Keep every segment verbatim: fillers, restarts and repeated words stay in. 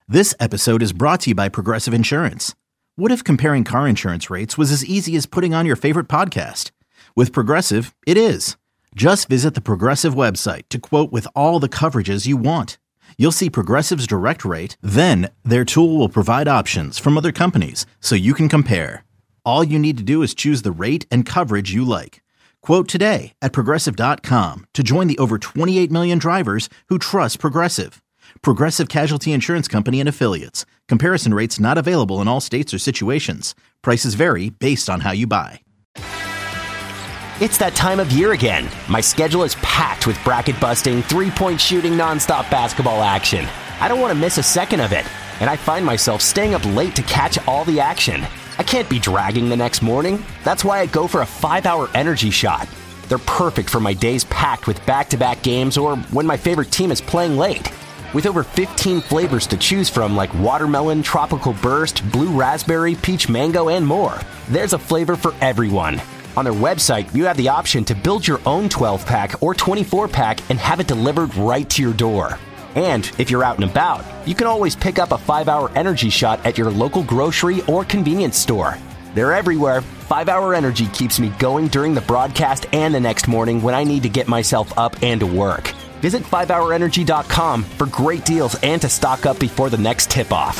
This episode is brought to you by Progressive Insurance. What if comparing car insurance rates was as easy as putting on your favorite podcast? With Progressive, it is. Just visit the Progressive website to quote with all the coverages you want. You'll see Progressive's direct rate, then their tool will provide options from other companies so you can compare. All you need to do is choose the rate and coverage you like. Quote today at progressive dot com to join the over twenty-eight million drivers who trust Progressive. Progressive Casualty Insurance Company and Affiliates. Comparison rates not available in all states or situations. Prices vary based on how you buy. It's that time of year again. My schedule is packed with bracket-busting, three-point shooting, nonstop basketball action. I don't want to miss a second of it, and I find myself staying up late to catch all the action. I can't be dragging the next morning. That's why I go for a five-hour energy shot. They're perfect for my days packed with back-to-back games or when my favorite team is playing late. With over fifteen flavors to choose from like watermelon, tropical burst, blue raspberry, peach mango, and more, there's a flavor for everyone. On their website, you have the option to build your own twelve-pack or twenty-four-pack and have it delivered right to your door. And if you're out and about, you can always pick up a five-hour energy shot at your local grocery or convenience store. They're everywhere. five-hour Energy keeps me going during the broadcast and the next morning when I need to get myself up and to work. Visit five hour energy dot com for great deals and to stock up before the next tip-off.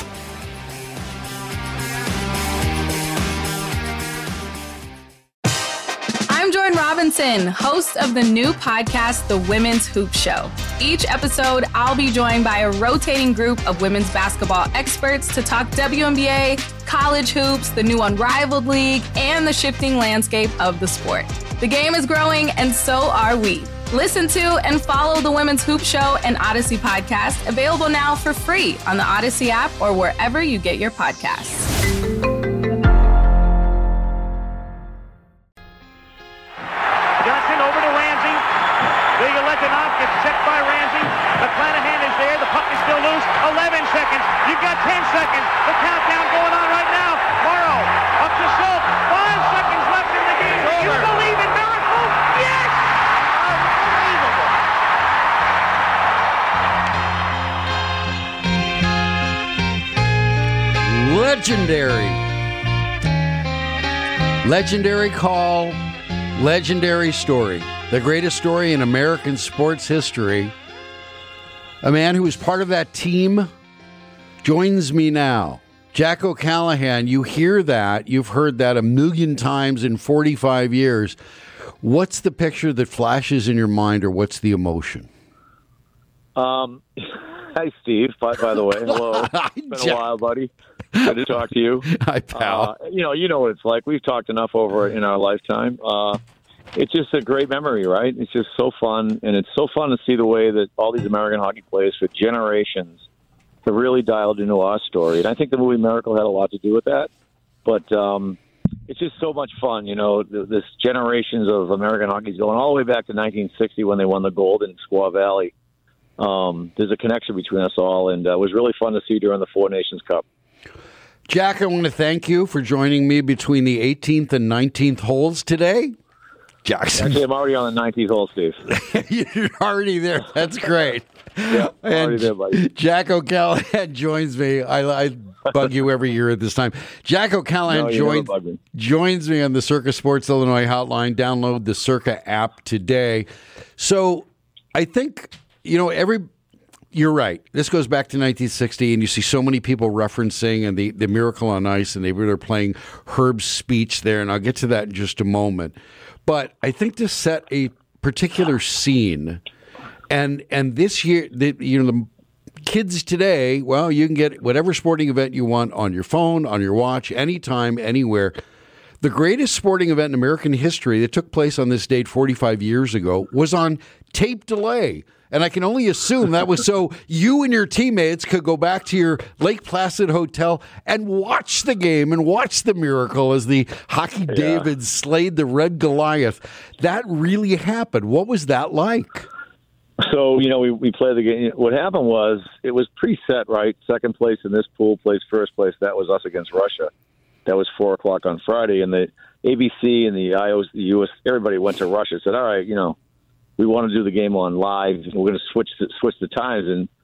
I'm Jordan Robinson, host of the new podcast, The Women's Hoop Show. Each episode, I'll be joined by a rotating group of women's basketball experts to talk W N B A, college hoops, the new Unrivaled League, and the shifting landscape of the sport. The game is growing, and so are we. Listen to and follow the Women's Hoop Show and Odyssey podcast, available now for free on the Odyssey app or wherever you get your podcasts. Johnson over to Ramsey. Ilya Letanov gets checked by Ramsey. McClanahan is there. The puck is still loose. eleven seconds. You've got ten seconds. The countdown going on right now. Morrow up to Schultz. Five seconds left in the game. Do you believe in miracles? Yes! Legendary. Legendary call, legendary story. The greatest story in American sports history. A man who was part of that team joins me now. Jack O'Callaghan, you hear that. You've heard that a million times in forty-five years. What's the picture that flashes in your mind, or what's the emotion? Um, hi, Steve, by, by the way. Hello. It's been Jack. a while, buddy. Good to talk to you. Hi, pal. Uh, you know, you know what it's like. We've talked enough over in our lifetime. Uh, it's just a great memory, right? It's just so fun, and it's so fun to see the way that all these American hockey players for generations have really dialed into our story. And I think the movie Miracle had a lot to do with that. But um, it's just so much fun, you know, th- this generations of American hockey going all the way back to nineteen sixty when they won the gold in Squaw Valley. Um, there's a connection between us all, and uh, it was really fun to see during the Four Nations Cup. Jack, I want to thank you for joining me between the eighteenth and nineteenth holes today. Jackson. Actually, I'm already on the nineteenth hole, Steve. You're already there. That's great. Yeah, I'm and already there, buddy. Jack O'Callaghan joins me. I, I bug you every year at this time. Jack O'Callaghan No, you joins, never bug me. joins me on the Circa Sports Illinois hotline. Download the Circa app today. So I think, you know, every... You're right. This goes back to nineteen sixty, and you see so many people referencing and the, the Miracle on Ice, and they were playing Herb's speech there, and I'll get to that in just a moment. But I think to set a particular scene, and and this year, the, you know, the kids today, well, you can get whatever sporting event you want on your phone, on your watch, anytime, anywhere. The greatest sporting event in American history that took place on this date forty-five years ago was on tape delay. And I can only assume that was so you and your teammates could go back to your Lake Placid hotel and watch the game and watch the Miracle as the Hockey Yeah. David slayed the Red Goliath. That really happened. What was that like? So, you know, we, we played the game. What happened was it was preset, right? Second place in this pool plays first place. That was us against Russia. That was four o'clock on Friday. And the A B C and the I O S, the U S, everybody went to Russia. Said, all right, you know, we want to do the game on live. We're going to switch the, switch the times. And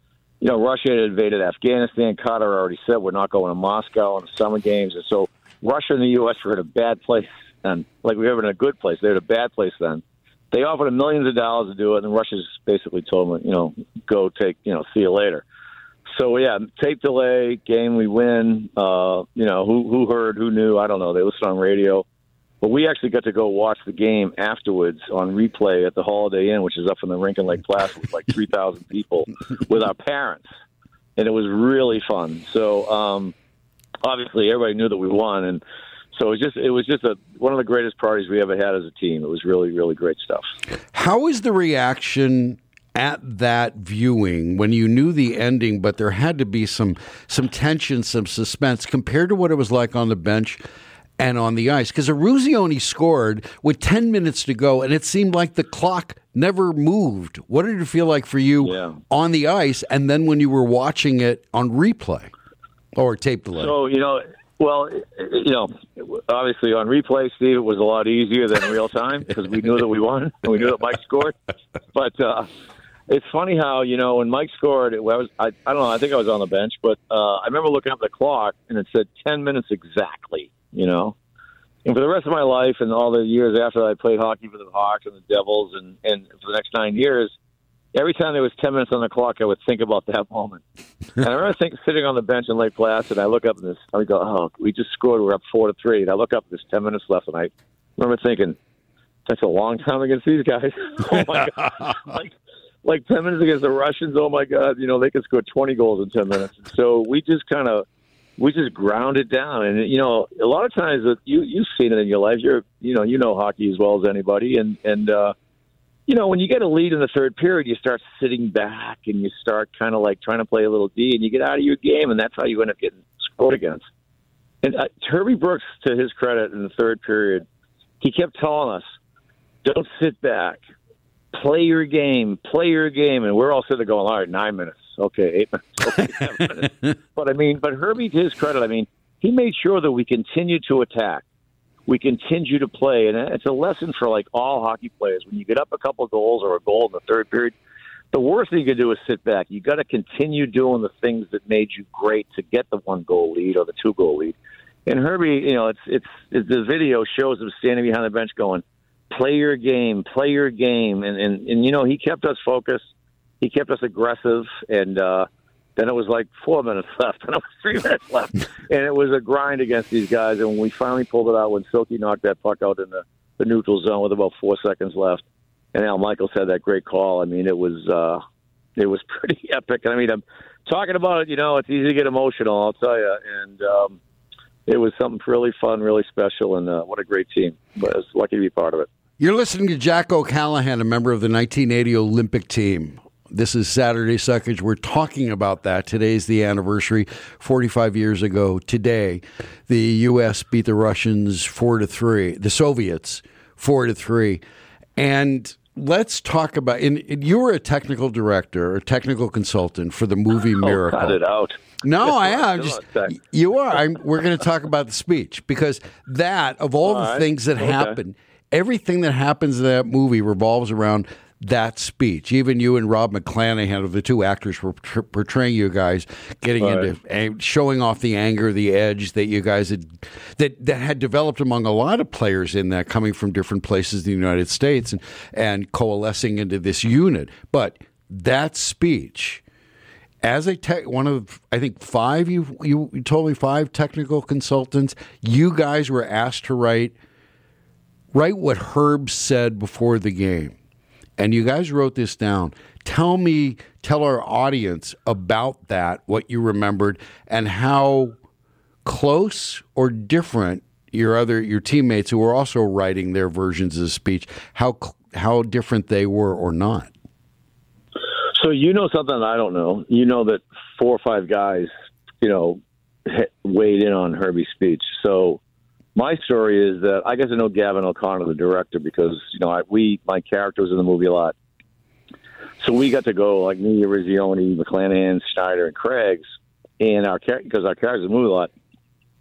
you know, Russia had invaded Afghanistan. Carter already said we're not going to Moscow in the summer games. And so Russia and the U S were in a bad place then. Like we were in a good place. They were in a bad place then. They offered them millions of dollars to do it, and Russia basically told them, you know, go take, you know, see you later. So, yeah, tape delay, game we win. Uh, you know, who who heard, who knew, I don't know. They listened on radio. But we actually got to go watch the game afterwards on replay at the Holiday Inn, which is up in the Rincon Lake Plaza with like three thousand people with our parents. And it was really fun. So, um, obviously, everybody knew that we won. And so it was just, it was just a, one of the greatest parties we ever had as a team. It was really, really great stuff. How was the reaction at that viewing when you knew the ending, but there had to be some some tension, some suspense compared to what it was like on the bench and on the ice? Because Eruzione scored with ten minutes to go, and it seemed like the clock never moved. What did it feel like for you yeah. on the ice, and then when you were watching it on replay or tape delay? So, you know, well, you know, obviously on replay, Steve, it was a lot easier than real time because we knew that we won and we knew that Mike scored. But uh, it's funny how, you know, when Mike scored, it was, I, I don't know, I think I was on the bench, but uh, I remember looking up the clock and it said ten minutes exactly. You know, and for the rest of my life and all the years after I played hockey for the Hawks and the Devils and, and for the next nine years, every time there was ten minutes on the clock, I would think about that moment. And I remember think, sitting on the bench in Lake Placid, I look up and this, I would go, oh, we just scored, we're up four to three. And I look up, there's ten minutes left, and I remember thinking, that's a long time against these guys. Oh, my God. Like, like ten minutes against the Russians, oh, my God, you know, they could score twenty goals in ten minutes. And so we just kind of, we just ground it down. And, you know, a lot of times that you, you've seen it in your life. You're, you know, you know hockey as well as anybody. And, and, uh, you know, when you get a lead in the third period, you start sitting back and you start kind of like trying to play a little D and you get out of your game. And that's how you end up getting scored against. And uh, Herbie Brooks, to his credit, in the third period, he kept telling us, don't sit back. Play your game. Play your game. And we're all sitting there going, all right, nine minutes. Okay, eight minutes. Okay, seven minutes. But, I mean, but Herbie, to his credit, I mean, he made sure that we continued to attack. We continue to play. And it's a lesson for, like, all hockey players. When you get up a couple of goals or a goal in the third period, the worst thing you can do is sit back. You got to continue doing the things that made you great to get the one-goal lead or the two-goal lead. And Herbie, you know, it's, it's it's the video shows him standing behind the bench going, play your game, play your game. And, and, and you know, he kept us focused. He kept us aggressive, and uh, then it was like four minutes left, and it was three minutes left. And it was a grind against these guys, and when we finally pulled it out, when Silky knocked that puck out in the, the neutral zone with about four seconds left, and Al Michaels had that great call, I mean, it was uh, it was pretty epic. I mean, I'm talking about it, you know, it's easy to get emotional, I'll tell you, and um, it was something really fun, really special, and uh, what a great team. But I was lucky to be part of it. You're listening to Jack O'Callahan, a member of the nineteen eighty Olympic team. This is Saturday Suckage. We're talking about that. Today's the anniversary. forty-five years ago today, the U S beat the Russians four to three. The Soviets four to three. And let's talk about. And you were a technical director, a technical consultant for the movie Miracle. Oh, cut it out. No, I am. Just, you are. I'm, we're going to talk about the speech because that, of all, all the right. things that okay. happen, everything that happens in that movie revolves around that speech. Even you and Rob McClanahan, of the two actors were tr- portraying you guys, getting right. into uh, showing off the anger, the edge that you guys had that, that had developed among a lot of players in that, coming from different places in the United States and and coalescing into this unit. But that speech, as a tech, one of I think five you you, you told me five technical consultants, you guys were asked to write write what Herb said before the game. And you guys wrote this down. Tell me, tell our audience about that, what you remembered, and how close or different your other your teammates who were also writing their versions of the speech, how how different they were or not. So you know something that I don't know. You know that four or five guys, you know, weighed in on Herbie's speech. So my story is that I got to know Gavin O'Connor, the director, because, you know, I, we, my character was in the movie a lot. So we got to go, like me, Eruzione, McClanahan, Schneider, and Craigs, and our because our characters in the movie a lot.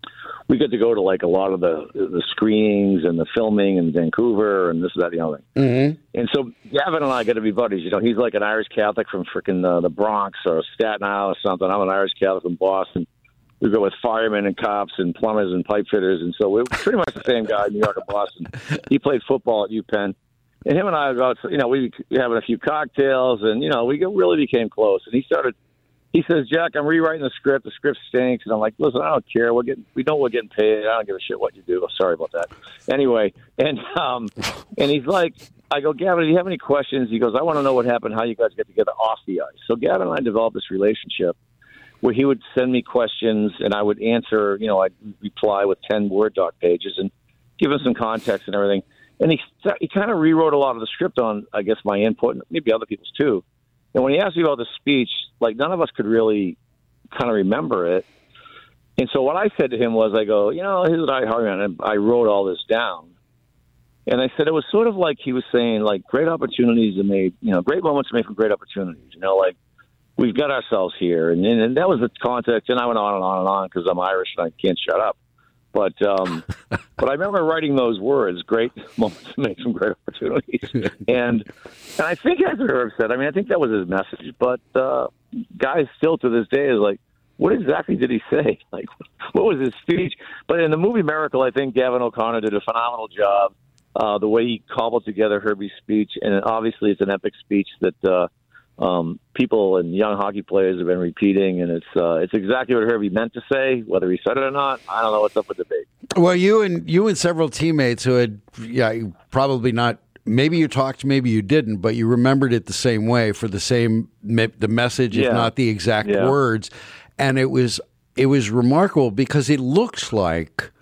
we get to go to like a lot of the the screenings and the filming in Vancouver and this, that, the other thing. Mm-hmm. And so Gavin and I got to be buddies. You know, he's like an Irish Catholic from freaking uh, the Bronx or Staten Island or something. I'm an Irish Catholic from Boston. We go with firemen and cops and plumbers and pipe fitters, and so we're pretty much the same guy in New York and Boston. He played football at UPenn, and him and I go out. You know, we were having a few cocktails, and you know, we really became close. And he started. He says, "Jack, I'm rewriting the script. The script stinks." And I'm like, "Listen, I don't care. We're getting. We know we're getting paid. I don't give a shit what you do. Sorry about that." Anyway, and um, and he's like, I go, "Gavin, do you have any questions?" He goes, "I want to know what happened. How you guys get together off the ice." So Gavin and I developed this relationship where he would send me questions and I would answer, you know, I'd reply with ten Word doc pages and give him some context and everything. And he he kind of rewrote a lot of the script on, I guess, my input, and maybe other people's too. And when he asked me about the speech, like none of us could really kind of remember it. And so what I said to him was, I go, you know, here's what I heard, and I wrote all this down. And I said it was sort of like he was saying, like, great opportunities are made, you know, great moments are made from great opportunities, you know, like, we've got ourselves here. And, and that was the context. And I went on and on and on because I'm Irish and I can't shut up. But um, but I remember writing those words, great moments to make some great opportunities. And and I think as Herb said, I mean, I think that was his message. But uh, guys still to this day is like, what exactly did he say? Like, what was his speech? But in the movie Miracle, I think Gavin O'Connor did a phenomenal job. Uh, the way he cobbled together Herbie's speech. And obviously it's an epic speech that uh, – Um, people and young hockey players have been repeating, and it's uh, it's exactly what Herbie meant to say. Whether he said it or not, I don't know. What's up with the debate? Well, you and you and several teammates who had, yeah, probably not. Maybe you talked, maybe you didn't, but you remembered it the same way for the same the message, if yeah. not the exact yeah. words. And it was it was remarkable because it looks like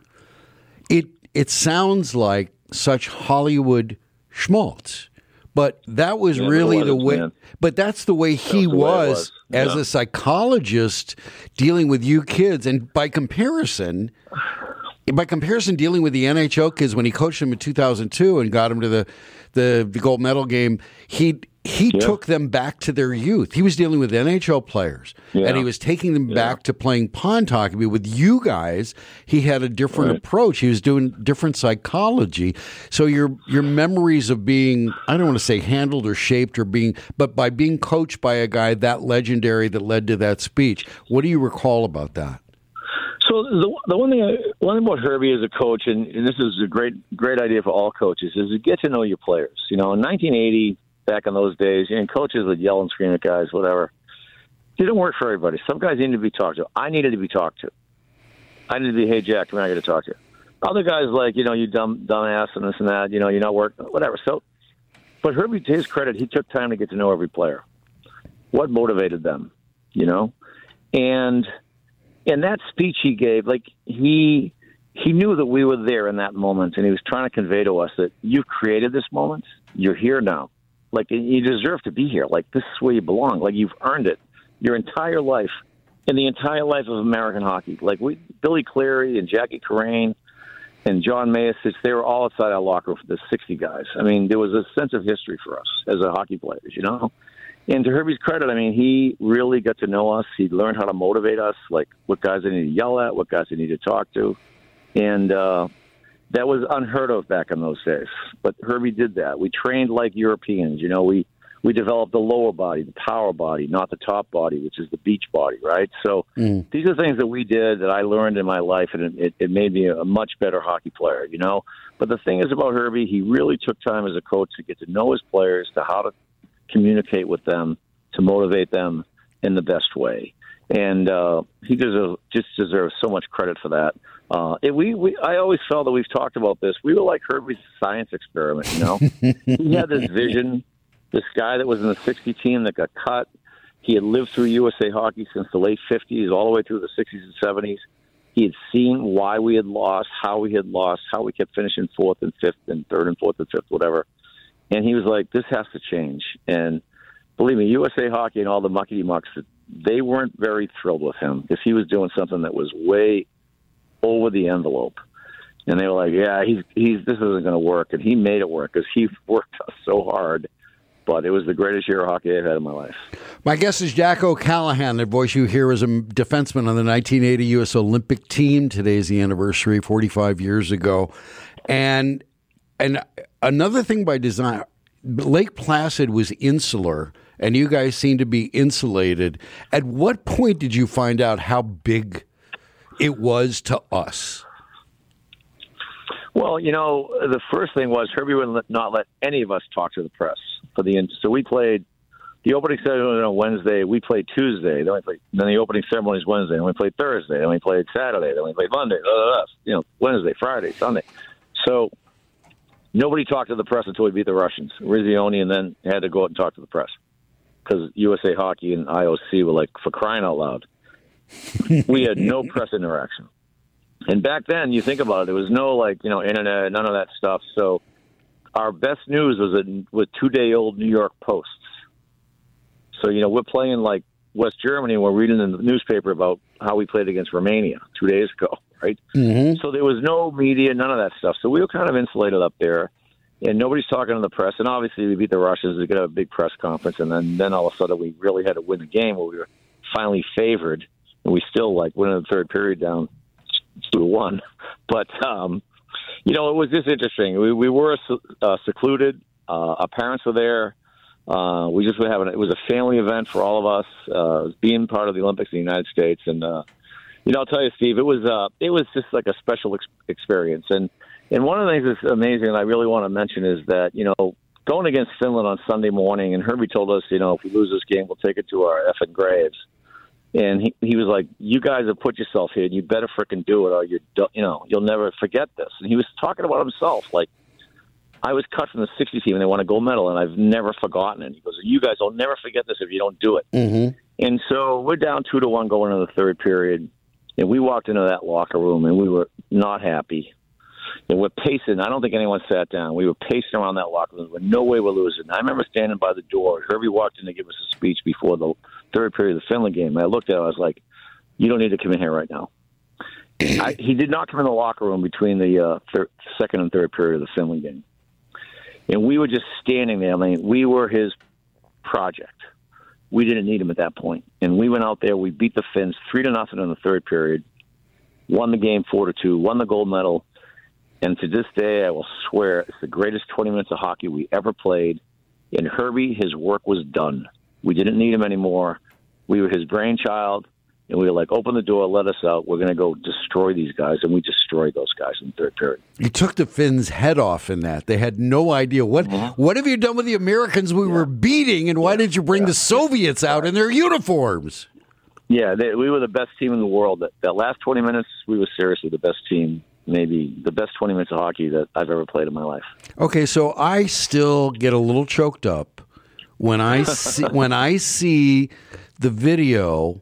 it. It sounds like such Hollywood schmaltz. But that was yeah, really was, the way. Man. But that's the way he the was, way was. as yeah. a psychologist dealing with you kids, and by comparison, by comparison, dealing with the N H L kids when he coached them in two thousand two and got them to the the, the gold medal game. He he yeah. took them back to their youth. He was dealing with N H L players, yeah. and he was taking them yeah. back to playing pond hockey. But with you guys, he had a different right. approach. He was doing different psychology. So your your memories of being, I don't want to say handled or shaped or being, but by being coached by a guy that legendary that led to that speech, what do you recall about that? So the the one thing I, one thing about Herbie as a coach, and, and this is a great great idea for all coaches, is to get to know your players. You know, in nineteen eighty, back in those days, you know, coaches would yell and scream at guys, whatever. It didn't work for everybody. Some guys needed to be talked to. I needed to be talked to. I needed to be, hey, Jack, come here, I got to talk to you. Other guys like, you know, you dumb dumbass and this and that, you know, you're not working, whatever. So, but Herbie, to his credit, he took time to get to know every player. What motivated them, you know? And and that speech he gave, like, he he knew that we were there in that moment, and he was trying to convey to us that you've created this moment. You're here now. Like, you deserve to be here. Like, this is where you belong. Like, you've earned it your entire life, in the entire life of American hockey. Like, we, Billy Cleary and Jackie Carrane and John Mayasich, they were all outside our locker room, the sixty guys. I mean, there was a sense of history for us as a hockey players, you know? And to Herbie's credit, I mean, he really got to know us. He learned how to motivate us, like what guys I need to yell at, what guys I need to talk to. And uh, that was unheard of back in those days. But Herbie did that. We trained like Europeans. You know, we, we developed the lower body, the power body, not the top body, which is the beach body, right? So mm. these are things that we did that I learned in my life, and it, it made me a much better hockey player, you know? But the thing is about Herbie, he really took time as a coach to get to know his players, to how to communicate with them, to motivate them in the best way. And uh, he deserves, just deserves so much credit for that. Uh, it, we, we, I always felt that we've talked about this. We were like Herbie's science experiment, you know? He had this vision, this guy that was in the sixty team that got cut. He had lived through U S A Hockey since the late fifties, all the way through the sixties and seventies. He had seen why we had lost, how we had lost, how we kept finishing fourth and fifth and third and fourth and fifth, whatever. And he was like, this has to change. And believe me, U S A Hockey and all the muckety-mucks, they weren't very thrilled with him because he was doing something that was way over the envelope. And they were like, yeah, he's he's this isn't going to work. And he made it work because he worked us so hard. but it was the greatest year of hockey I've had in my life. My guest is Jack O'Callahan, the voice you hear as a defenseman on the nineteen eighty U S Olympic team. Today's the anniversary, forty-five years ago. And and another thing by design, Lake Placid was insular, and you guys seem to be insulated. At what point did you find out how big it was to us? Well, you know, the first thing was Herbie would not let any of us talk to the press for the so we played the opening ceremony on Wednesday. We played Tuesday. Then we played. Then the opening ceremony is Wednesday. Then we played Thursday. Then we played Saturday. Then we played Monday. Blah, blah, blah. You know, Wednesday, Friday, Sunday. So nobody talked to the press until we beat the Russians. Rizzioni and then had to go out and talk to the press because U S A Hockey and I O C were like, for crying out loud. We had no press interaction. And back then, you think about it, there was no, like, you know, internet, none of that stuff. So our best news was in, with two-day-old New York Posts. So, you know, we're playing, like, West Germany, and we're reading in the newspaper about how we played against Romania two days ago, right? Mm-hmm. So there was no media, none of that stuff. So we were kind of insulated up there, and nobody's talking to the press. And obviously, we beat the Russians. We got a big press conference, and then, then all of a sudden, we really had to win the game where we were finally favored, and we still, like, went in the third period down two to one. But, um, you know, it was just interesting. We, we were uh, secluded. Uh, our parents were there. Uh, we just were having, it was a family event for all of us, uh, being part of the Olympics in the United States. And, uh, you know, I'll tell you, Steve, it was, uh, it was just like a special ex- experience. And, and one of the things that's amazing and I really want to mention is that, you know, going against Finland on Sunday morning, and Herbie told us, you know, if we lose this game, we'll take it to our effing graves. And he, he was like, you guys have put yourself here, and you better frickin' do it, or you you know, you'll never forget this. And he was talking about himself, like, I was cut from the sixty team, and they won a gold medal, and I've never forgotten it. He goes, you guys will never forget this if you don't do it. Mm-hmm. And so we're down two to one going into the third period, and we walked into that locker room, and we were not happy. And we're pacing. I don't think anyone sat down. We were pacing around that locker room. With no way we're losing. I remember standing by the door. Herbie walked in to give us a speech before the third period of the Finland game. And I looked at it. I was like, you don't need to come in here right now. I, he did not come in the locker room between the uh, thir- second and third period of the Finland game. And we were just standing there. I mean, we were his project. We didn't need him at that point. And we went out there. We beat the Finns three to nothing in the third period, won the game four to two, won the gold medal. And to this day, I will swear, it's the greatest twenty minutes of hockey we ever played. And Herbie, his work was done. We didn't need him anymore. We were his brainchild, and we were like, open the door, let us out. We're going to go destroy these guys. And we destroyed those guys in the third period. You took the Finns' head off in that. They had no idea. What mm-hmm. What have you done with the Americans we yeah. were beating, and why yeah. did you bring yeah. the Soviets out in their uniforms? Yeah, they, we were the best team in the world. That, that last twenty minutes, we were seriously the best team. Maybe the best twenty minutes of hockey that I've ever played in my life. Okay, so I still get a little choked up when I see when I see the video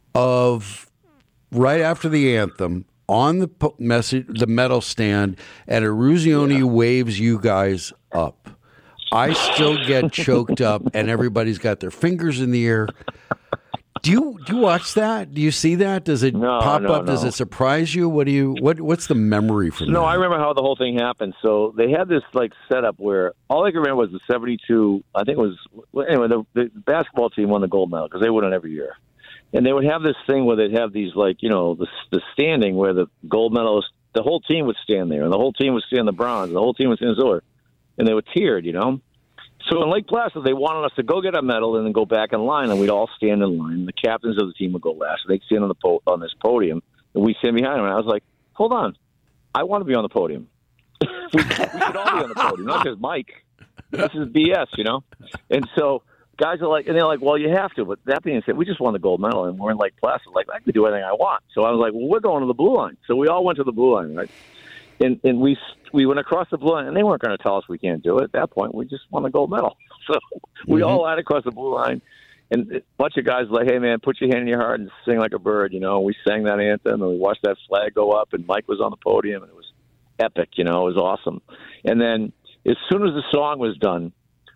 of right after the anthem on the po- message, the medal stand, and Eruzione yeah. waves you guys up. I still get choked up, and everybody's got their fingers in the air. Do you do you watch that? Do you see that? Does it no, pop no, up? no. Does it surprise you? What do you what What's the memory from no, that? No, I remember how the whole thing happened. So they had this like setup where all I can remember was the seventy-two. I think it was anyway. The, the basketball team won the gold medal because they win it every year, and they would have this thing where they'd have these like you know the the standing where the gold medalists, the whole team would stand there, and the whole team would stand the bronze, and the whole team would stand the silver, and they were tiered, you know. So in Lake Placid, they wanted us to go get a medal and then go back in line, and we'd all stand in line. The captains of the team would go last. They'd stand on the po- on this podium, and we'd stand behind them. And I was like, hold on. I want to be on the podium. we, we should all be on the podium, not just Mike. This is B S, you know? And so guys are like, and they're like, well, you have to. But that being said, we just won the gold medal, and we're in Lake Placid. Like, I can do anything I want. So I was like, well, we're going to the blue line. So we all went to the blue line, right? And and we we went across the blue line, and they weren't going to tell us we can't do it. At that point, we just won the gold medal. So we mm-hmm. all had across the blue line, and a bunch of guys were like, hey, man, put your hand in your heart and sing like a bird. You know, we sang that anthem, and we watched that flag go up, and Mike was on the podium, and it was epic. You know, it was awesome. And then as soon as the song was done,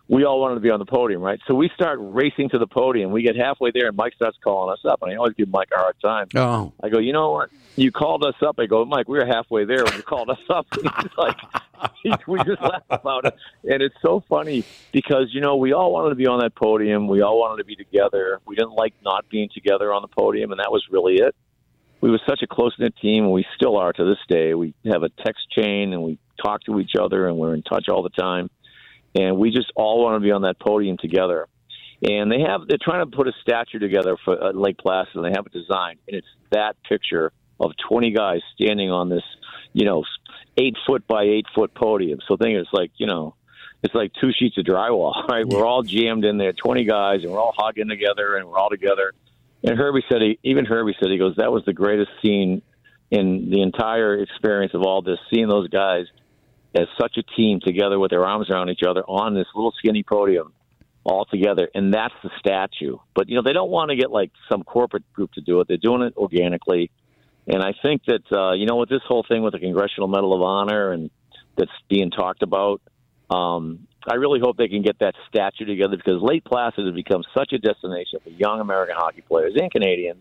we all wanted to be on the podium, right? So we start racing to the podium. We get halfway there, and Mike starts calling us up. And I always give Mike a hard time. Oh. I go, you know what? You called us up. I go, Mike, we were halfway there when you called us up. And he's like, he, we just laugh about it. And it's so funny because, you know, we all wanted to be on that podium. We all wanted to be together. We didn't like not being together on the podium, and that was really it. We were such a close-knit team, and we still are to this day. We have a text chain, and we talk to each other, and we're in touch all the time. And we just all want to be on that podium together. And they have, they're trying to put a statue together for uh, Lake Placid, and they have it designed. And it's that picture of twenty guys standing on this, you know, eight foot by eight foot podium. So think it's like, you know, it's like two sheets of drywall, right? We're all jammed in there, twenty guys, and we're all hugging together, and we're all together. And Herbie said, he, even Herbie said, he goes, that was the greatest scene in the entire experience of all this, seeing those guys as such a team together with their arms around each other on this little skinny podium all together. And that's the statue. But, you know, they don't want to get like some corporate group to do it. They're doing it organically. And I think that, uh, you know, with this whole thing with the Congressional Medal of Honor and that's being talked about, um, I really hope they can get that statue together because Lake Placid has become such a destination for young American hockey players and Canadians.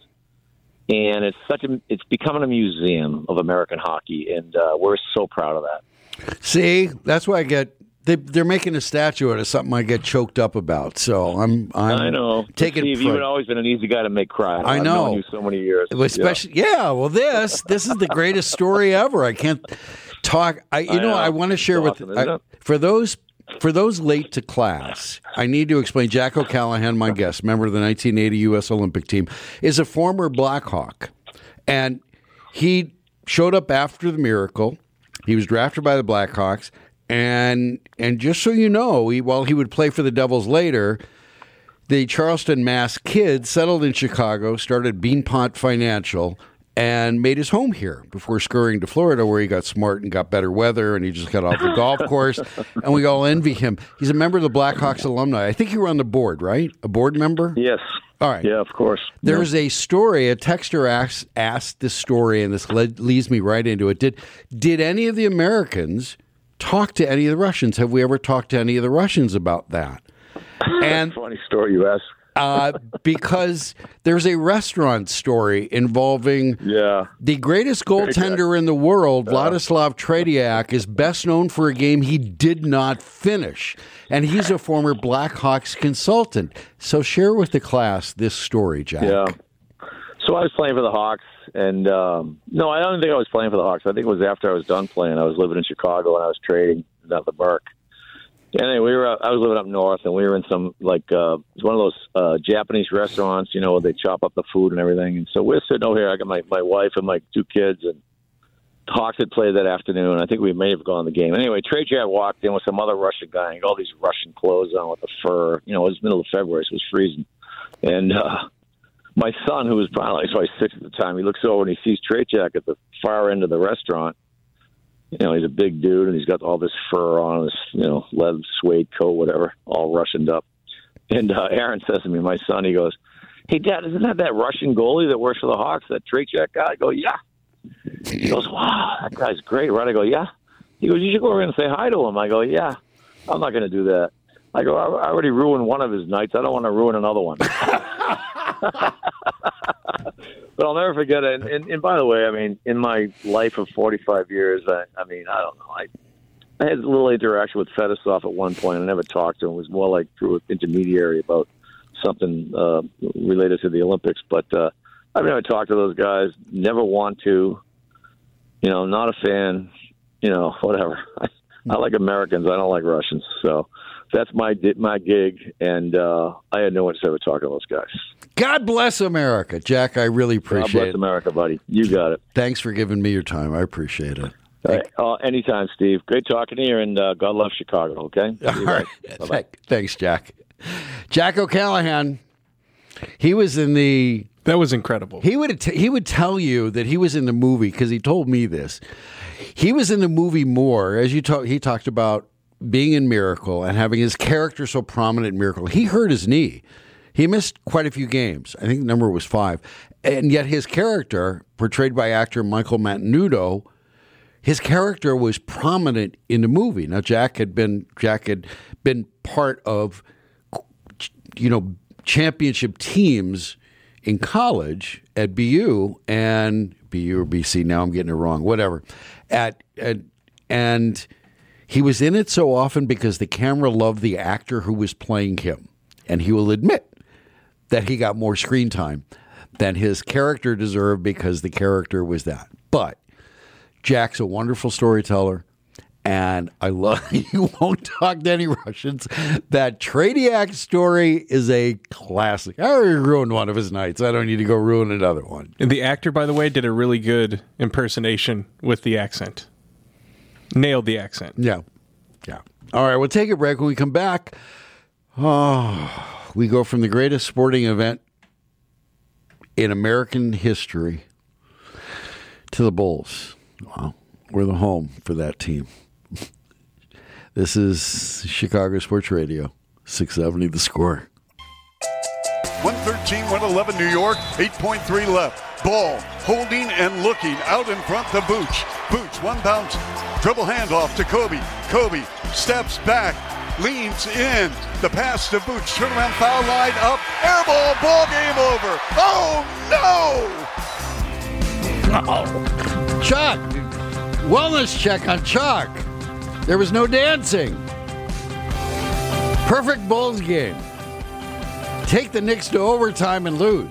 And it's such a, it's becoming a museum of American hockey. And uh, we're so proud of that. See, that's why I get they, they're making a statue out of something I get choked up about. So I'm, I'm I know. taking. Steve, you've always been an easy guy to make cry. I I've know. known you so many years. Especially, yeah. yeah. Well, this this is the greatest story ever. I can't talk. I you I know, know I want to share it's with awesome, I, for those. For those late to class, I need to explain Jack O'Callahan, my guest, member of the nineteen eighty U S Olympic team, is a former Blackhawk. And he showed up after the miracle. He was drafted by the Blackhawks. And and just so you know, he, while he would play for the Devils later, the Charleston, Mass kids settled in Chicago, started Beanpot Financial, and made his home here before scurrying to Florida, where he got smart and got better weather, and he just got off the golf course, and we all envy him. He's a member of the Blackhawks alumni. I think you were on the board, right? A board member? Yes. All right. Yeah, of course. There's yeah. a story, a texter asked, asked this story, and this led, leads me right into it. Did, did any of the Americans talk to any of the Russians? Have we ever talked to any of the Russians about that? And funny story you asked. Uh, because there's a restaurant story involving yeah. the greatest goaltender in the world, Vladislav Tretiak, is best known for a game he did not finish. And he's a former Blackhawks consultant. So share with the class this story, Jack. Yeah. So I was playing for the Hawks. And um, no, I don't think I was playing for the Hawks. I think it was after I was done playing. I was living in Chicago and I was trading down at the Burke. Anyway, we were. I was living up north, and we were in some like uh, it was one of those uh, Japanese restaurants, you know, where they chop up the food and everything. And so we're sitting over here. I got my, my wife and my two kids, and the Hawks had played that afternoon. I think we may have gone the game. Anyway, Tretiak walked in with some other Russian guy, and all these Russian clothes on with the fur. You know, it was middle of February, so it was freezing. And uh, my son, who was probably, he was probably six at the time, he looks over and he sees Tretiak at the far end of the restaurant. You know, he's a big dude, and he's got all this fur on, this, you know, leather suede coat, whatever, all Russianed up. And uh, Aaron says to me, my son, he goes, hey, Dad, isn't that that Russian goalie that works for the Hawks, that Tretiak guy? I go, yeah. He goes, wow, that guy's great, right? I go, yeah. He goes, you should go over and say hi to him. I go, yeah, I'm not going to do that. I go, I already ruined one of his nights. I don't want to ruin another one. But I'll never forget it. And, and, and by the way, I mean, in my life of forty-five years, I, I mean, I don't know. I I had a little interaction with Fedosov at one point. I never talked to him. It was more like through an intermediary about something uh, related to the Olympics. But uh, I've never talked to those guys. Never want to. You know, not a fan. You know, whatever. I, I like Americans. I don't like Russians. So that's my my gig, and uh, I had no one to ever talk to those guys. God bless America, Jack. I really appreciate it. God bless America, buddy. You got it. Thanks for giving me your time. I appreciate it. Right. Uh, anytime, Steve. Great talking to you, and uh, God love Chicago, okay? All right. Thanks, Jack. Jack O'Callahan, he was in the... That was incredible. He would t- he would tell you that he was in the movie, because he told me this. He was in the movie more, as you talk, he talked about being in Miracle and having his character so prominent in Miracle. He hurt his knee. He missed quite a few games. I think the number was five. And yet his character, portrayed by actor Michael Mattenuto, his character was prominent in the movie. Now, Jack had been Jack had been part of, you know, championship teams in college at B U and B U or B C. Now I'm getting it wrong. Whatever. At, at and he was in it so often because the camera loved the actor who was playing him, and he will admit that he got more screen time than his character deserved because the character was that. But Jack's a wonderful storyteller, and I love you won't talk to any Russians. That Tradiak story is a classic. I already ruined one of his nights. I don't need to go ruin another one. And the actor, by the way, did a really good impersonation with the accent. Nailed the accent. Yeah. Yeah. All right, we'll take a break. When we come back, oh, we go from the greatest sporting event in American history to the Bulls. Wow. We're the home for that team. This is Chicago Sports Radio, six seventy The Score. one thirteen, one eleven New York, eight point three left. Ball holding and looking out in front to Booch. Booch, one bounce, dribble handoff to Kobe. Kobe steps back, leans in. The pass to Booch, turnaround foul line up, air ball, ball game over. Oh no! Oh. Chuck, wellness check on Chuck. There was no dancing. Perfect Bulls game. Take the Knicks to overtime and lose.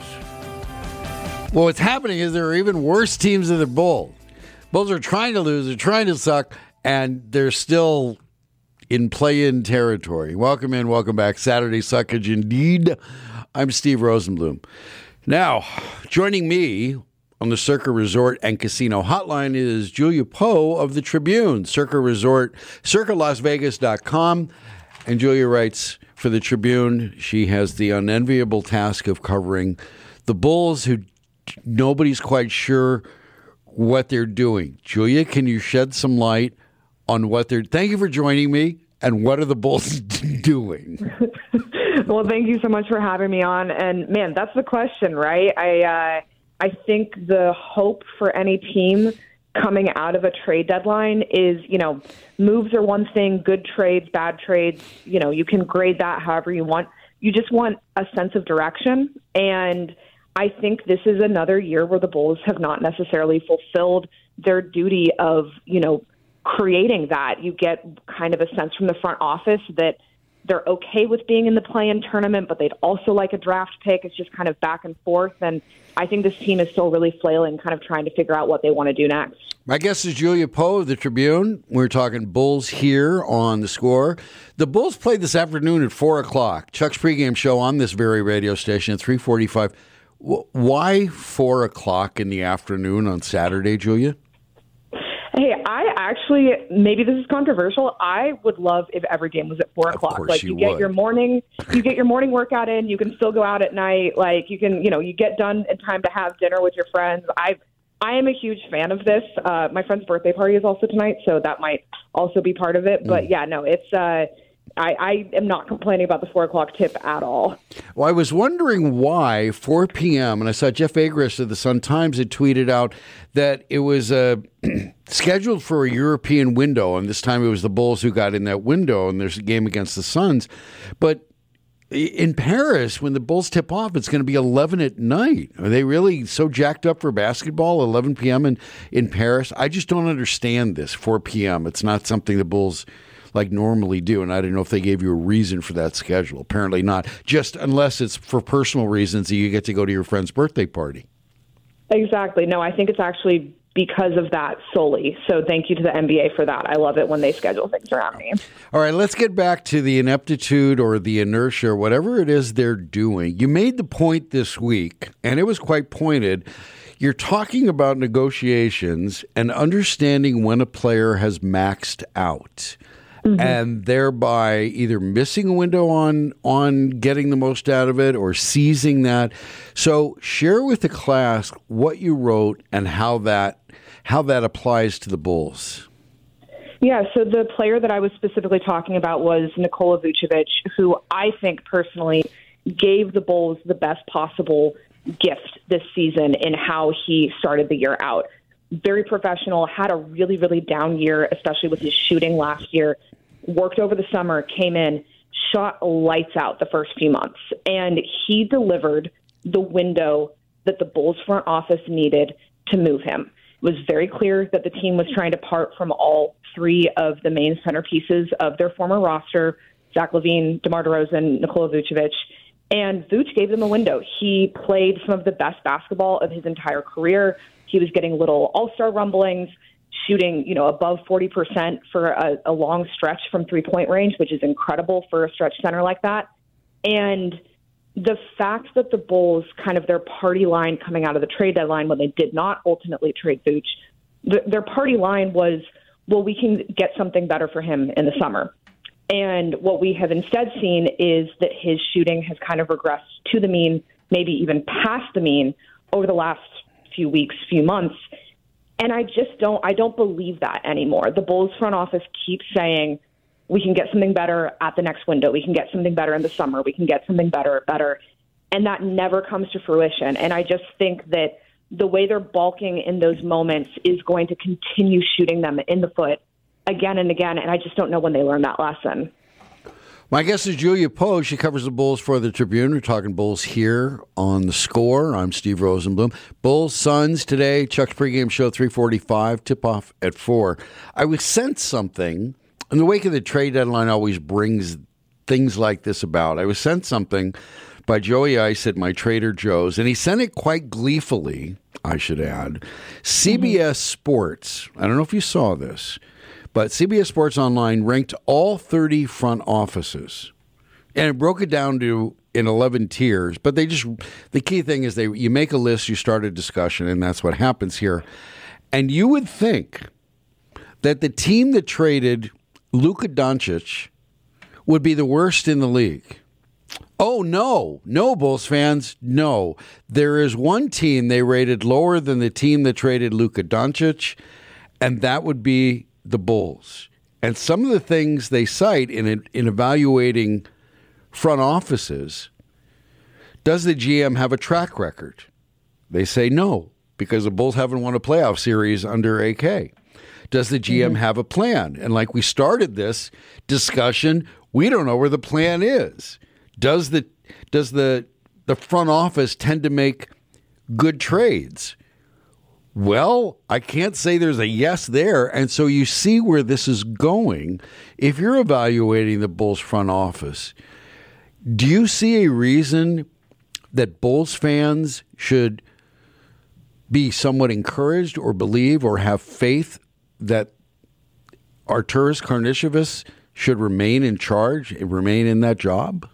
Well, what's happening is there are even worse teams than the Bulls. Bulls are trying to lose, they're trying to suck, and they're still in play-in territory. Welcome in, welcome back. Saturday Suckage indeed. I'm Steve Rosenblum. Now, joining me on the Circa Resort and Casino Hotline is Julia Poe of the Tribune, Circa Resort, circa las vegas dot com. And Julia writes for the Tribune. She has the unenviable task of covering the Bulls, who nobody's quite sure what they're doing. Julia, can you shed some light on what they're... Thank you for joining me. And what are the Bulls doing? Well, thank you so much for having me on. And, man, that's the question, right? I uh, I think the hope for any team coming out of a trade deadline is, you know, moves are one thing, good trades, bad trades, you know, you can grade that however you want. You just want a sense of direction. And I think this is another year where the Bulls have not necessarily fulfilled their duty of, you know, creating that. You get kind of a sense from the front office that they're okay with being in the play-in tournament, but they'd also like a draft pick. It's just kind of back and forth. And I think this team is still really flailing, kind of trying to figure out what they want to do next. My guest is Julia Poe of the Tribune. We're talking Bulls here on The Score. The Bulls play this afternoon at four o'clock. Chuck's pregame show on this very radio station at three forty-five. Why four o'clock in the afternoon on Saturday, Julia? Hey, I actually, maybe this is controversial. I would love if every game was at four o'clock. Like you, you get would. your morning, you get your morning workout in. You can still go out at night. Like you can, you know, you get done in time to have dinner with your friends. I, I am a huge fan of this. Uh, my friend's birthday party is also tonight, so that might also be part of it. But mm. yeah, no, it's. Uh, I, I am not complaining about the four o'clock tip at all. Well, I was wondering why four p.m., and I saw Jeff Agrest of the Sun-Times had tweeted out that it was uh, scheduled for a European window, and this time it was the Bulls who got in that window, and there's a game against the Suns. But in Paris, when the Bulls tip off, it's going to be eleven at night. Are they really so jacked up for basketball, eleven p.m. in, in Paris? I just don't understand this, four p.m. It's not something the Bulls like normally do, and I didn't know if they gave you a reason for that schedule. Apparently not, just unless it's for personal reasons that you get to go to your friend's birthday party. Exactly. No, I think it's actually because of that solely. So thank you to the N B A for that. I love it when they schedule things around me. All right, let's get back to the ineptitude or the inertia or whatever it is they're doing. You made the point this week, and it was quite pointed. You're talking about negotiations and understanding when a player has maxed out. Mm-hmm. And thereby either missing a window on on getting the most out of it or seizing that. So share with the class what you wrote and how that how that applies to the Bulls. Yeah, so the player that I was specifically talking about was Nikola Vucevic, who I think personally gave the Bulls the best possible gift this season in how he started the year out. very professional, had a really, really down year, especially with his shooting last year, worked over the summer, came in, shot lights out the first few months. And he delivered the window that the Bulls front office needed to move him. It was very clear that the team was trying to part from all three of the main centerpieces of their former roster, Zach LaVine, DeMar DeRozan, Nikola Vucevic. And Vooch gave them a window. He played some of the best basketball of his entire career. He was getting little all-star rumblings, shooting, you know, above forty percent for a, a long stretch from three-point range, which is incredible for a stretch center like that. And the fact that the Bulls, kind of their party line coming out of the trade deadline when they did not ultimately trade Vooch, th- their party line was, well, we can get something better for him in the summer. And what we have instead seen is that his shooting has kind of regressed to the mean, maybe even past the mean over the last few weeks, few months. And I just don't, I don't believe that anymore. The Bulls front office keeps saying, we can get something better at the next window. We can get something better in the summer. We can get something better, better. And that never comes to fruition. And I just think that the way they're balking in those moments is going to continue shooting them in the foot again and again, and I just don't know when they learn that lesson. My guest is Julia Pogue. She covers the Bulls for the Tribune. We're talking Bulls here on The Score. I'm Steve Rosenblum. Bulls, Suns today, Chuck's pregame show, three forty-five, tip-off at four. I was sent something, in the wake of the trade deadline always brings things like this about. I was sent something by Joey Ice at my Trader Joe's, and he sent it quite gleefully, I should add. C B S mm-hmm. Sports, I don't know if you saw this, but C B S Sports Online ranked all thirty front offices, and it broke it down to in eleven tiers. But they just the key thing is they you make a list, you start a discussion, and that's what happens here. And you would think that the team that traded Luka Doncic would be the worst in the league. Oh, no. No, Bulls fans, no. There is one team they rated lower than the team that traded Luka Doncic, and that would be the Bulls. And some of the things they cite in in evaluating front offices, does the G M have a track record? They say no, because the Bulls haven't won a playoff series under A K. Does the G M mm-hmm. have a plan? And like we started this discussion, we don't know where the plan is. Does the does the the front office tend to make good trades? Well, I can't say there's a yes there. And so you see where this is going. If you're evaluating the Bulls front office, do you see a reason that Bulls fans should be somewhat encouraged or believe or have faith that Arturas Karnisovas should remain in charge and remain in that job?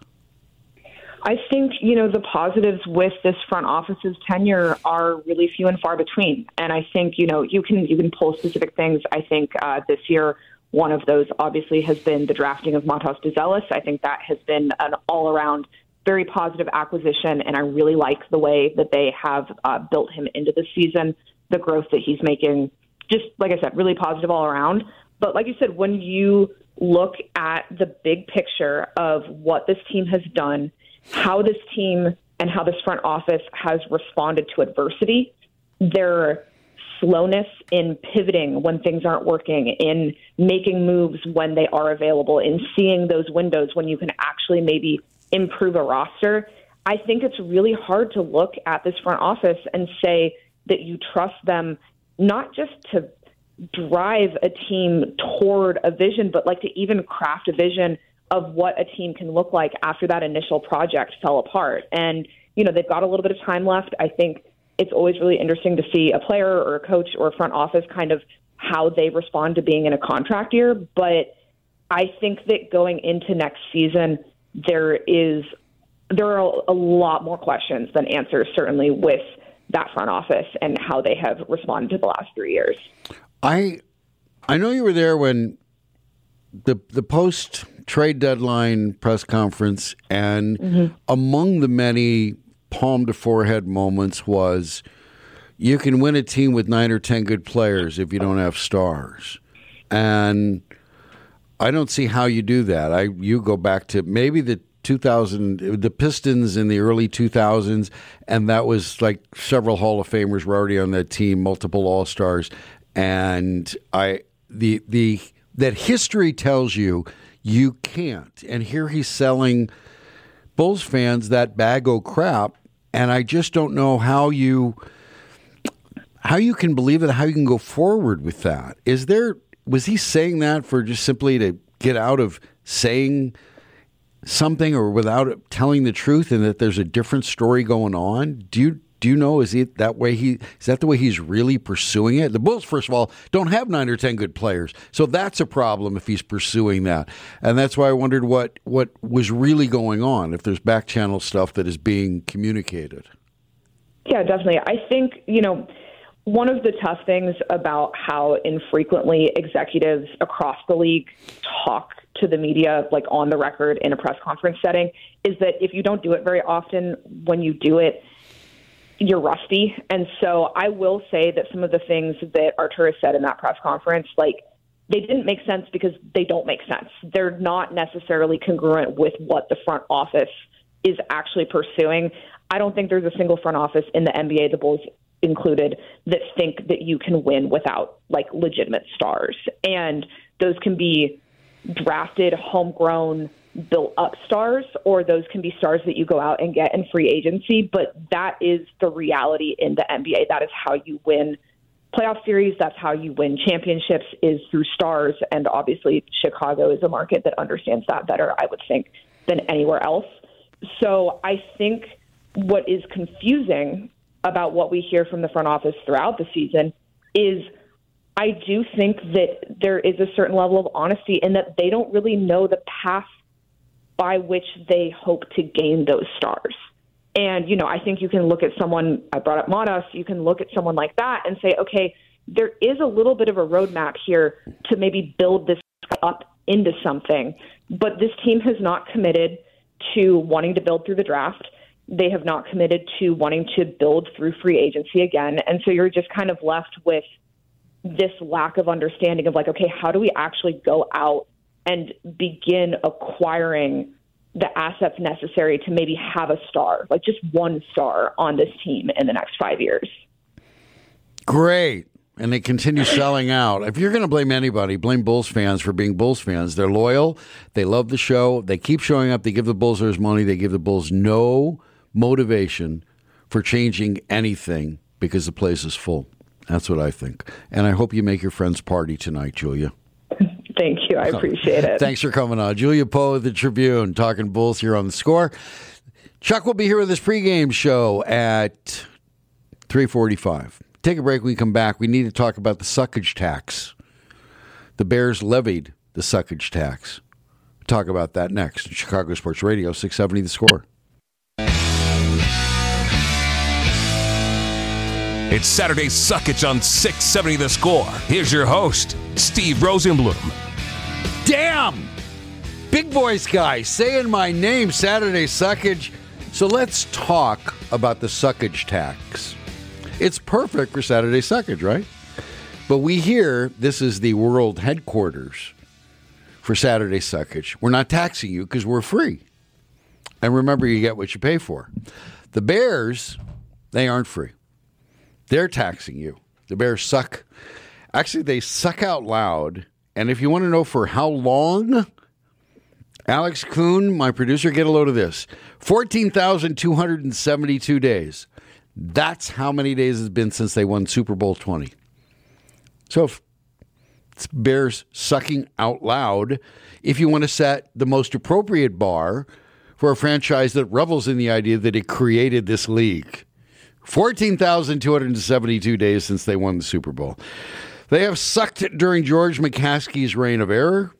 I think, you know, the positives with this front office's tenure are really few and far between. And I think, you know, you can you can pull specific things. I think uh, this year, one of those obviously has been the drafting of Matas Buzelis. I think that has been an all-around very positive acquisition, and I really like the way that they have uh, built him into the season, the growth that he's making, just like I said, really positive all around. But like you said, when you look at the big picture of what this team has done, how this team and how this front office has responded to adversity, their slowness in pivoting when things aren't working, in making moves when they are available, in seeing those windows when you can actually maybe improve a roster, I think it's really hard to look at this front office and say that you trust them not just to drive a team toward a vision, but like to even craft a vision of what a team can look like after that initial project fell apart. And, you know, they've got a little bit of time left. I think it's always really interesting to see a player or a coach or a front office kind of how they respond to being in a contract year. But I think that going into next season, there is there are a lot more questions than answers, certainly with that front office and how they have responded to the last three years. I I know you were there when the the post trade deadline press conference, and mm-hmm. among the many palm to forehead moments was you can win a team with nine or ten good players if you don't have stars. And I don't see how you do that. I you go back to maybe the two thousand, the Pistons in the early two thousands, and that was like several Hall of Famers were already on that team, multiple All-Stars, and I the the that history tells you you can't. And here he's selling Bulls fans that bag o' crap, and I just don't know how you how you can believe it, how you can go forward with that. Is there was he saying that for just simply to get out of saying something or without telling the truth, and that there's a different story going on? Do you do you know, is he that way he is that the way he's really pursuing it? The Bulls, first of all, don't have nine or ten good players. So that's a problem if he's pursuing that. And that's why I wondered what what was really going on, if there's back channel stuff that is being communicated. Yeah, definitely. I think, you know, one of the tough things about how infrequently executives across the league talk to the media, like on the record in a press conference setting, is that if you don't do it very often, when you do it, you're rusty. And so I will say that some of the things that Arturas said in that press conference, like, they didn't make sense because they don't make sense. They're not necessarily congruent with what the front office is actually pursuing. I don't think there's a single front office in the N B A, the Bulls included, that think that you can win without like legitimate stars. And those can be drafted, homegrown, built up stars, or those can be stars that you go out and get in free agency. But that is the reality in the N B A. That is how you win playoff series. That's how you win championships, is through stars. And obviously Chicago is a market that understands that better, I would think, than anywhere else. So I think what is confusing about what we hear from the front office throughout the season is I do think that there is a certain level of honesty in that they don't really know the path by which they hope to gain those stars. And, you know, I think you can look at someone, I brought up Matas, you can look at someone like that and say, okay, there is a little bit of a roadmap here to maybe build this up into something. But this team has not committed to wanting to build through the draft. They have not committed to wanting to build through free agency again. And so you're just kind of left with this lack of understanding of like, okay, how do we actually go out and begin acquiring the assets necessary to maybe have a star, like just one star on this team in the next five years? Great. And they continue selling out. If you're going to blame anybody, blame Bulls fans for being Bulls fans. They're loyal. They love the show. They keep showing up. They give the Bulls their money. They give the Bulls no motivation for changing anything because the place is full. That's what I think. And I hope you make your friends party tonight, Julia. Thank you. I appreciate it. Thanks for coming on. Julia Poe of the Tribune, talking Bulls here on The Score. Chuck will be here with his pregame show at three forty-five. Take a break. When we come back, we need to talk about the suckage tax. The Bears levied the suckage tax. We'll talk about that next. Chicago Sports Radio, six seventy The Score. It's Saturday Suckage on six seventy The Score. Here's your host, Steve Rosenblum. Damn! Big voice guy saying my name, Saturday Suckage. So let's talk about the suckage tax. It's perfect for Saturday Suckage, right? But we hear this is the world headquarters for Saturday Suckage. We're not taxing you because we're free. And remember, you get what you pay for. The Bears, they aren't free. They're taxing you. The Bears suck. Actually, they suck out loud. And if you want to know for how long, Alex Kuhn, my producer, get a load of this. fourteen thousand two hundred seventy-two days. That's how many days it's been since they won Super Bowl twenty. So if it's Bears sucking out loud, if you want to set the most appropriate bar for a franchise that revels in the idea that it created this league. fourteen thousand two hundred seventy-two days since they won the Super Bowl. They have sucked during George McCaskey's reign of error.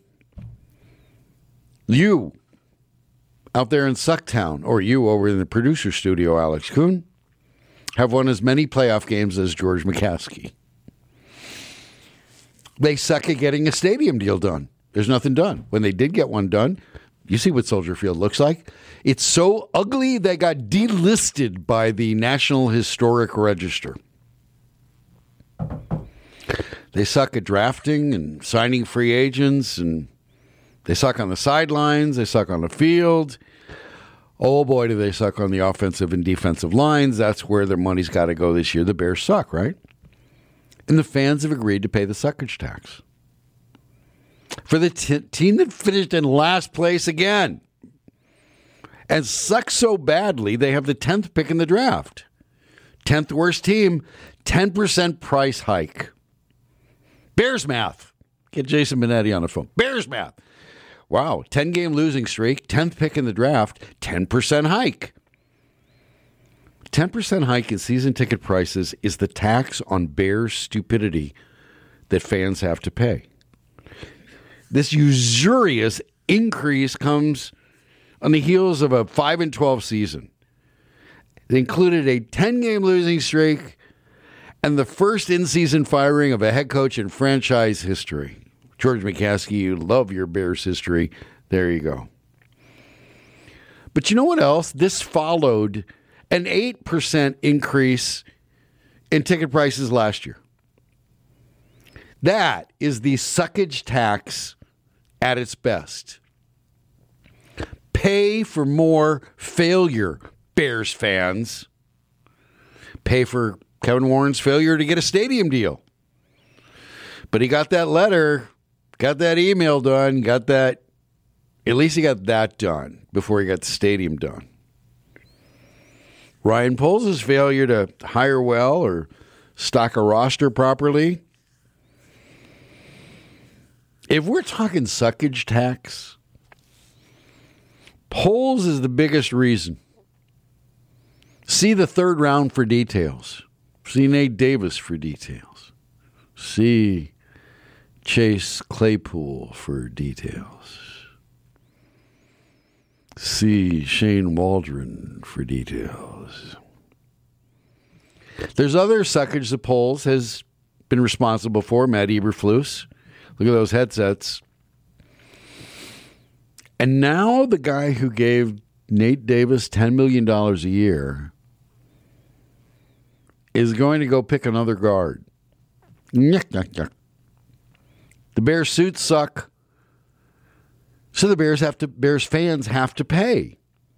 You, out there in Sucktown, or you over in the producer studio, Alex Kuhn, have won as many playoff games as George McCaskey. They suck at getting a stadium deal done. There's nothing done. When they did get one done, you see what Soldier Field looks like. It's so ugly they got delisted by the National Historic Register. They suck at drafting and signing free agents, and they suck on the sidelines. They suck on the field. Oh, boy, do they suck on the offensive and defensive lines. That's where their money's got to go this year. The Bears suck, right? And the fans have agreed to pay the suckage tax. For the t- team that finished in last place again and sucks so badly, they have the tenth pick in the draft. tenth worst team, ten percent price hike. Bears math. Get Jason Benetti on the phone. Bears math. Wow, ten-game losing streak, tenth pick in the draft, ten percent hike. ten percent hike in season ticket prices is the tax on Bears stupidity that fans have to pay. This usurious increase comes on the heels of a five and twelve season. It included a ten-game losing streak and the first in-season firing of a head coach in franchise history. George McCaskey, you love your Bears history. There you go. But you know what else? This followed an eight percent increase in ticket prices last year. That is the suckage tax at its best. Pay for more failure, Bears fans. Pay for Kevin Warren's failure to get a stadium deal. But he got that letter, got that email done, got that, at least he got that done before he got the stadium done. Ryan Poles' failure to hire well or stock a roster properly. If we're talking suckage tax, Poles is the biggest reason. See the third round for details. See Nate Davis for details. See Chase Claypool for details. See Shane Waldron for details. There's other suckage that Poles has been responsible for. Matt Eberflus. Look at those headsets. And now the guy who gave Nate Davis ten million dollars a year is going to go pick another guard. Yuck, yuck, yuck. The Bears suits suck. So the Bears have to Bears fans have to pay.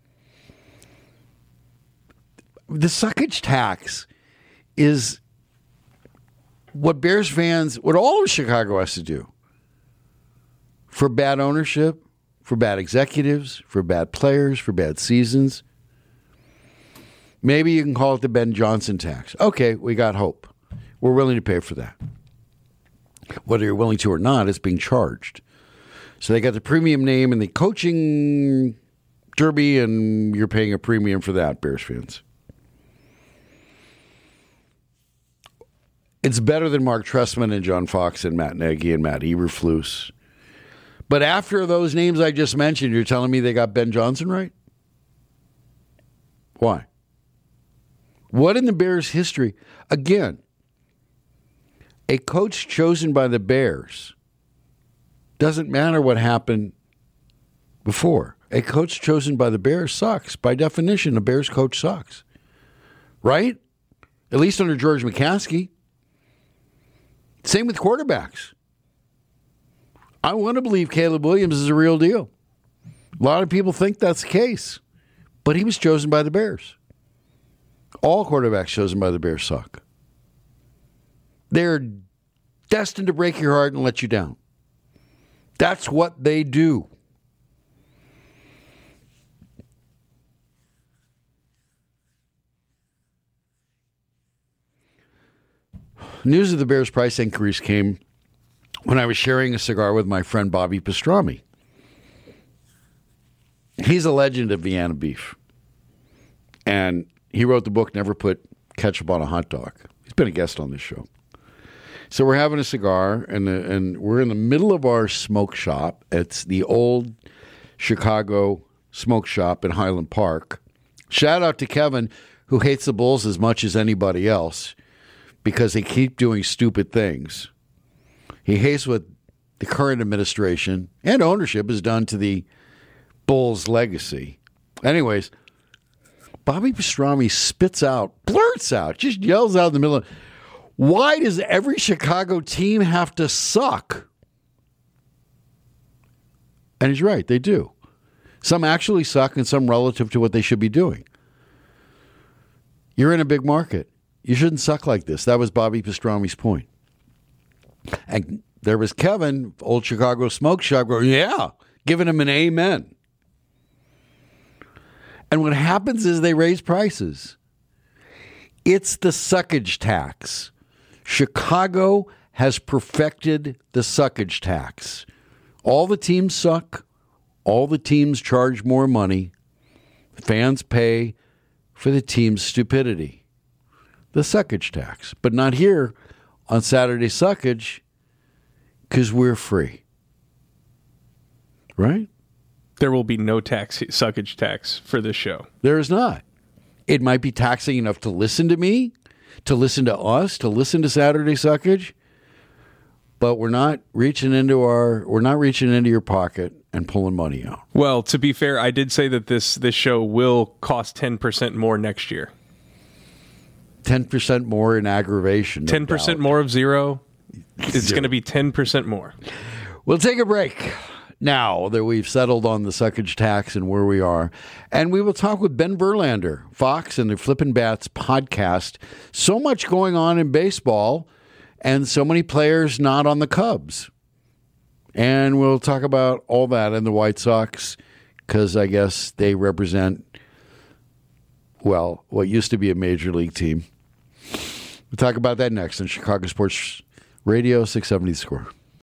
The suckage tax is what Bears fans, what all of Chicago has to do for bad ownership, for bad executives, for bad players, for bad seasons. Maybe you can call it the Ben Johnson tax. Okay, we got hope. We're willing to pay for that. Whether you're willing to or not, it's being charged. So they got the premium name and the coaching derby, and you're paying a premium for that, Bears fans. It's better than Mark Trestman and John Fox and Matt Nagy and Matt Eberflus. But after those names I just mentioned, you're telling me they got Ben Johnson right? Why? What in the Bears' history? Again, a coach chosen by the Bears doesn't matter what happened before. A coach chosen by the Bears sucks. By definition, a Bears coach sucks. Right? At least under George McCaskey. Same with quarterbacks. I want to believe Caleb Williams is a real deal. A lot of people think that's the case. But he was chosen by the Bears. All quarterbacks chosen by the Bears suck. They're destined to break your heart and let you down. That's what they do. News of the Bears' price increase came when I was sharing a cigar with my friend Bobby Pastrami. He's a legend of Vienna beef. And he wrote the book, Never Put Ketchup on a Hot Dog. He's been a guest on this show. So we're having a cigar, and, and we're in the middle of our smoke shop. It's the old Chicago smoke shop in Highland Park. Shout out to Kevin, who hates the Bulls as much as anybody else, because they keep doing stupid things. He hates what the current administration and ownership has done to the Bulls' legacy. Anyways, Bobby Pastrami spits out, blurts out, just yells out in the middle of, why does every Chicago team have to suck? And he's right, they do. Some actually suck and some relative to what they should be doing. You're in a big market. You shouldn't suck like this. That was Bobby Pastrami's point. And there was Kevin, old Chicago smoke shop, going, yeah, giving him an amen. And what happens is they raise prices. It's the suckage tax. Chicago has perfected the suckage tax. All the teams suck. All the teams charge more money. Fans pay for the team's stupidity. The suckage tax. But not here on Saturday Suckage, because we're free. Right? There will be no tax suckage tax for this show. There is not. It might be taxing enough to listen to me, to listen to us, to listen to Saturday Suckage, but we're not reaching into our we're not reaching into your pocket and pulling money out. Well, to be fair, I did say that this this show will cost ten percent more next year. ten percent more in aggravation. No ten percent doubt. more of zero. It's going to be ten percent more. We'll take a break now that we've settled on the suckage tax and where we are. And we will talk with Ben Verlander, Fox and the Flippin' Bats podcast. So much going on in baseball and so many players not on the Cubs. And we'll talk about all that in the White Sox because I guess they represent, well, what used to be a major league team. We'll talk about that next on Chicago Sports Radio six seventy The Score.